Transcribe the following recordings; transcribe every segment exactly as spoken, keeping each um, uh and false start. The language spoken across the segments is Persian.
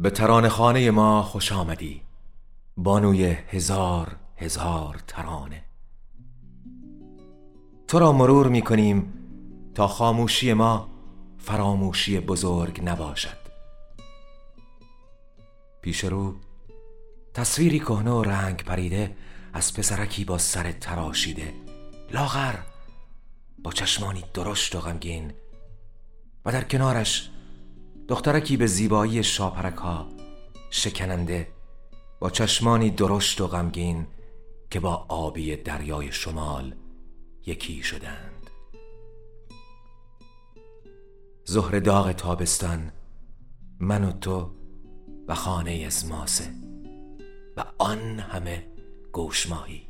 به ترانه خانه ما خوش آمدی، بانوی هزار هزار ترانه. تو را مرور می کنیم تا خاموشی ما فراموشی بزرگ نباشد. پیش رو تصویری کهنه و رنگ پریده از پسرکی با سر تراشیده، لاغر، با چشمانی درشت و غمگین، و در کنارش دخترکی به زیبایی شاپرک ها شکننده با چشمانی درشت و غمگین که با آبی دریای شمال یکی شدند. ظهر داغ تابستان، من و تو و خانه از ماسه و آن همه گوشماهی.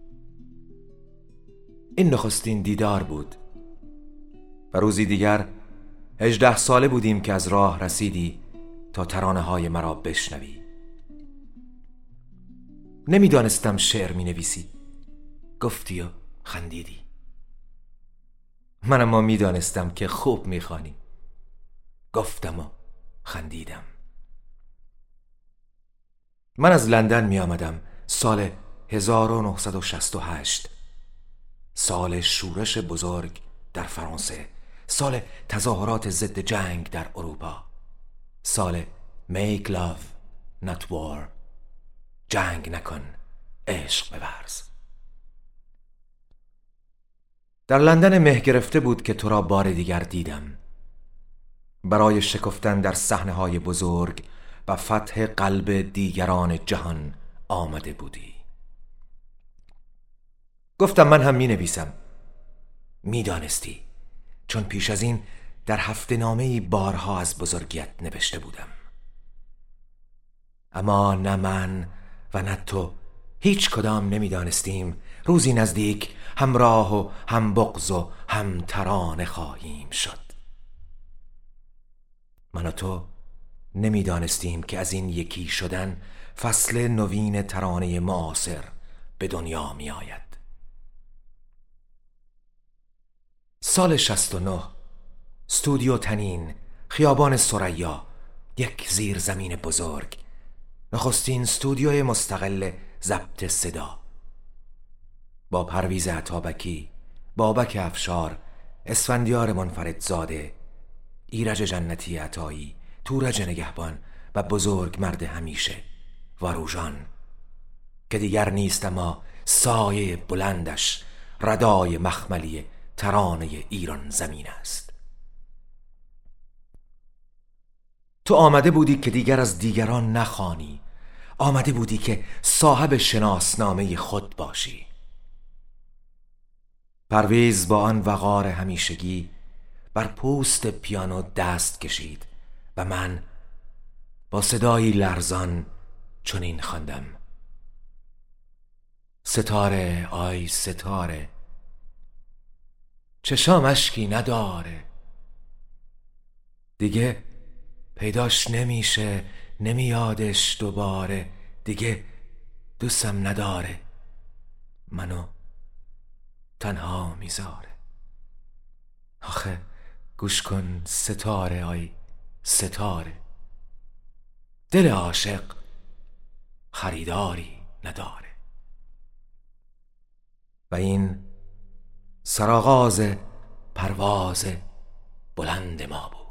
این نخستین دیدار بود و روزی دیگر هجده ساله بودیم که از راه رسیدی تا ترانه های مرا بشنوی. نمیدانستم شعر می نویسی، گفتی و خندیدی. من اما می دانستم که خوب می خوانی، گفتم و خندیدم. من از لندن می آمدم سال هزار و نهصد و شصت و هشت، سال شورش بزرگ در فرانسه، سال تظاهرات ضد جنگ در اروپا، سال Make love not war، جنگ نکن عشق بورز. در لندن مه گرفته بود که تو را بار دیگر دیدم. برای شکفتن در صحنه‌های بزرگ و فتح قلب دیگران جهان آمده بودی. گفتم من هم می نویسم. می دانستی، چون پیش از این در هفته نامه‌ای بارها از بزرگیت نوشته بودم. اما نه من و نه تو هیچ کدام نمی دانستیم روزی نزدیک همراه و هم بغض و هم ترانه خواهیم شد. من و تو نمی دانستیم که از این یکی شدن فصل نوین ترانه معاصر به دنیا می آید. سال شصت و نه، استودیو تنین، خیابان ثریا، یک زیرزمین بزرگ، نخستین استودیوی مستقل ضبط صدا، با پرویز عطابکی، بابک افشار، اسفندیار منفردزاده، ایرج جنتی عطایی، تورج نگهبان و بزرگ مرد همیشه واروژان که دیگر نیست اما سایه بلندش ردای مخملی ترانه ایران زمین است. تو آمده بودی که دیگر از دیگران نخوانی، آمده بودی که صاحب شناسنامه خود باشی. پرویز با آن وقار همیشگی بر پوست پیانو دست کشید و من با صدایی لرزان چنین خواندم: ستاره آی ستاره، چشام اشکی نداره، دیگه پیداش نمیشه، نمیادش دوباره، دیگه دوستم نداره، منو تنها میذاره. آخه گوش کن ستاره آی ستاره، دل عاشق خریداری نداره. و این سرآغاز پرواز بلند ما بود.